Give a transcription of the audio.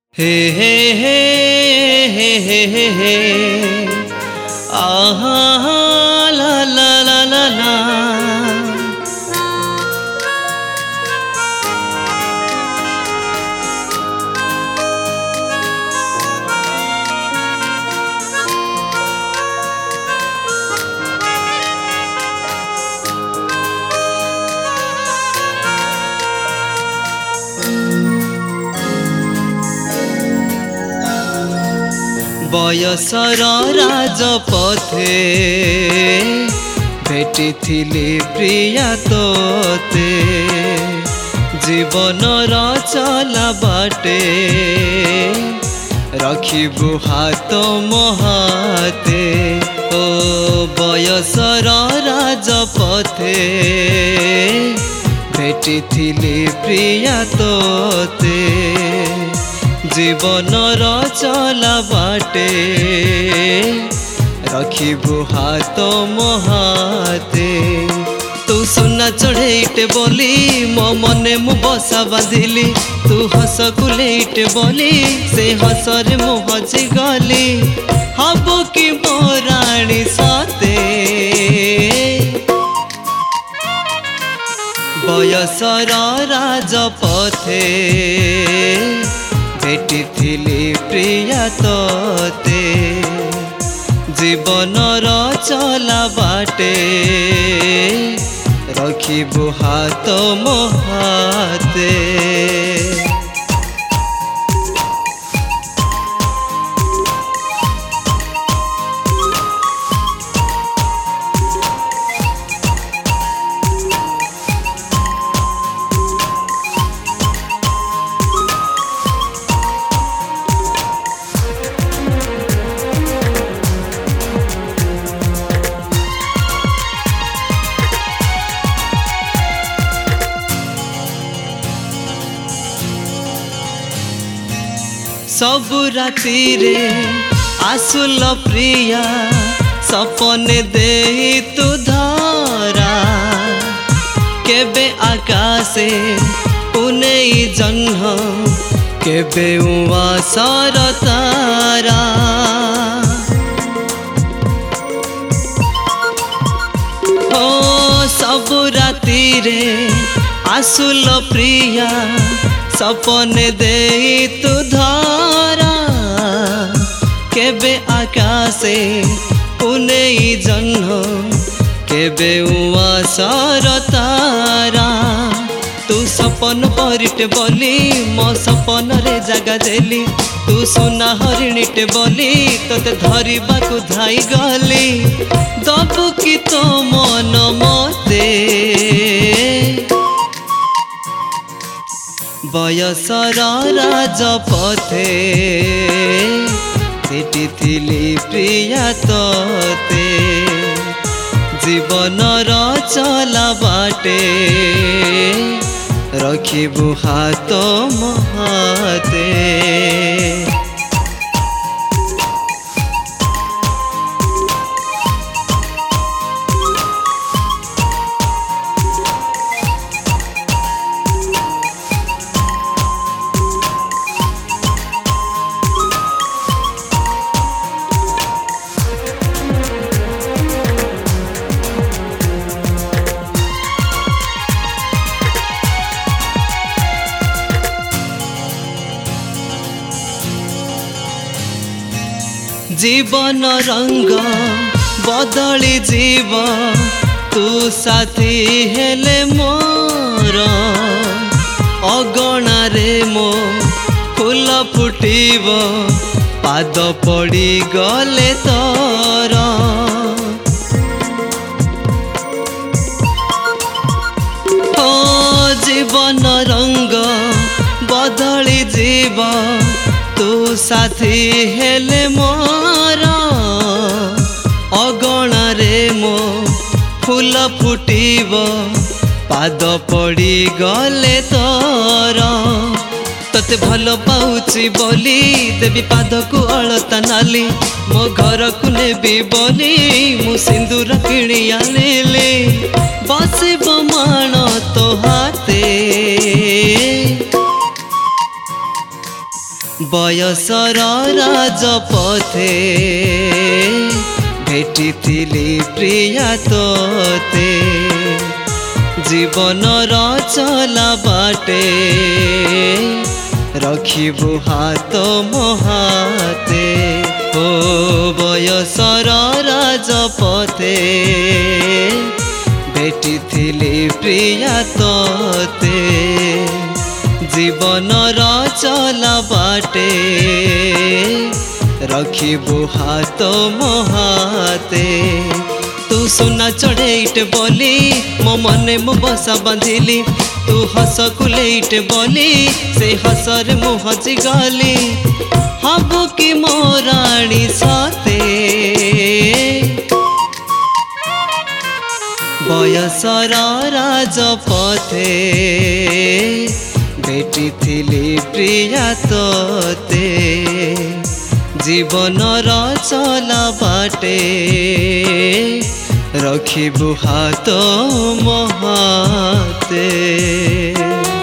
हे हे हे हे हे हे हे आहा ला ला ला ला ला। बयसर राजपथे भेटिथिली प्रिया तोते, जीवनर चला बाटे रखिबु हाथ मोहाते। ओ बयसर राजपथे भेटिथिली प्रिया तोते, जीवनर चला बाटे रखिबु हाथ मोहाते। तू सुना चढ़ेटे बोली मो मने मु बसा बांधिली, तू हस कुलेटे बोली से हसरे मु हजी गली। हबो कि मोराणी सते बयसर राजपथे भेटिथिली प्रिया तोते, जीवनर चला बाटे रखिबु हाथ मोहाते। सब राति रे आसुल प्रिया सपने दे तू धरा, केबे आकाशे पुने जह्न केबे उआसर तारा। ओ सब राति रे आसुल प्रिया सपने दे तू धरा, केबे आकाशे पुने जह्न केबे उआसर तारा। तू सपन परिटे बोली मो सपन रे जगा देली, तू सुना हरिणीटे बोली तोते धरिबाकु धाई गली। दबु कि तो मन मते बयसर राजपथे भेटिथिली प्रिया तोते, जीवनर चला बाटे रखिबु हाथ मोहाते। जीवन रंग बदली जीव तू साथी हेले मोर, अगणा रे मो फूल फुटिब पाद पड़ी गले तोर। ओ जीवन रंग बदली जीव तू साथी हेले मोर, अगणा रे मो फूल फुटिब पाद पड़ी गले तोर। तते भल पाउची बोली देवी पाद को अलता नाली, मो घर को नेबी बोली मु सिंदूर किणी आनिली। बसिब माण तो हाथे बयसर राजपथे भेटिथिली प्रिया तोते जीवनर चला बाटे रखिबु हाथ मोहाते ओ बयसर राजपथे भेटिथिली प्रिया तोते जीवनर चला बाटे रखिबु हाथ मोहाते तू सुना चढ़ेट बोली मो मने मु बसा बांधिली तू हस कुलेट बोली से हसर मु हजी गली हबु कि मोराणी सते बयसर राजपथे भेटिथिली प्रिया तोते जीवनर चला बाटे रखिबु हाथ मोहाते।